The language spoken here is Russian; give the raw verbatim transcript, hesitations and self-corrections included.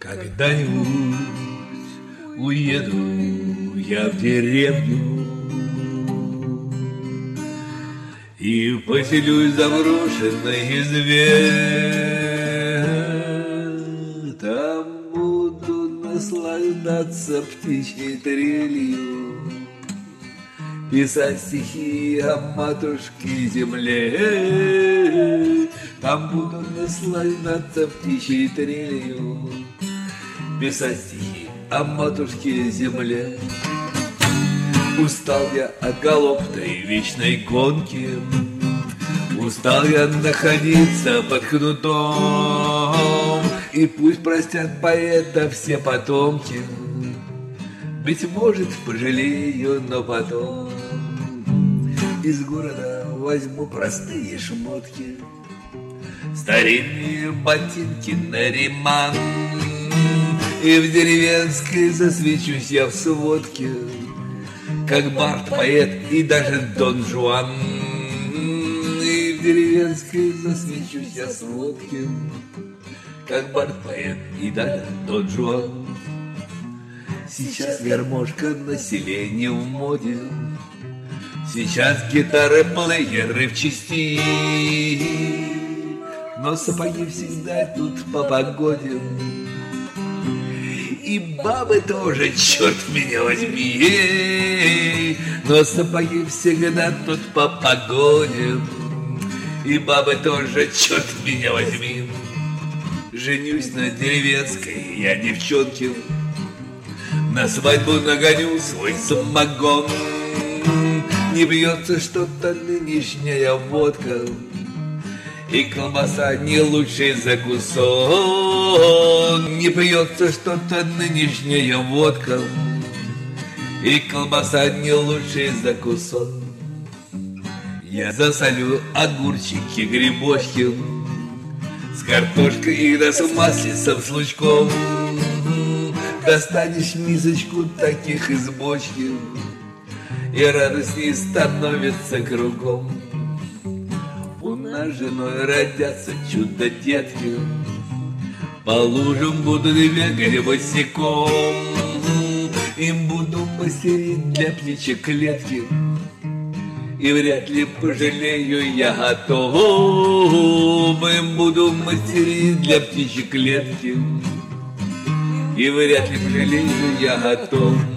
Когда-нибудь уеду я в деревню и поселюсь в заброшенной избе. Там буду наслаждаться птичьей трелью, писать стихи о матушке земле. Там буду наслаждаться птичьей трелью, писать стихи о матушке земле. Устал я от галопной вечной гонки, устал я находиться под кнутом. И пусть простят поэта все потомки, быть может, пожалею, но потом из города возьму простые шмотки, старинные ботинки на ремонт, и в деревенской засвечусь я в сводке, как Барт, поэт и даже Дон Жуан. И в деревенской засвечусь я в сводке, как Барт, поэт и даже Дон Жуан. Сейчас гармошка населения в моде, сейчас гитары, плееры в части, но сапоги всегда тут по погоде, и бабы тоже, черт меня возьми, но сапоги всегда тут по погоде, и бабы тоже, черт меня возьми. Женюсь на деревенской я девчонке, на свадьбу нагоню свой самогон. Не бьется что-то нынешняя водка, и колбаса не лучший закусон. Не пьется что-то нынешняя водка, и колбаса не лучший закусон. Я засолю огурчики, грибочки с картошкой и да с маслицем, с лучком. Достанешь мисочку таких из бочки, и радостней становится кругом. У нас с женой родятся чудо-детки, по лужам будут бегать босиком. Им буду мастерить для птичьей клетки, и вряд ли пожалею я готов. Им буду мастерить для птичьей клетки, и вряд ли пожалею я готов.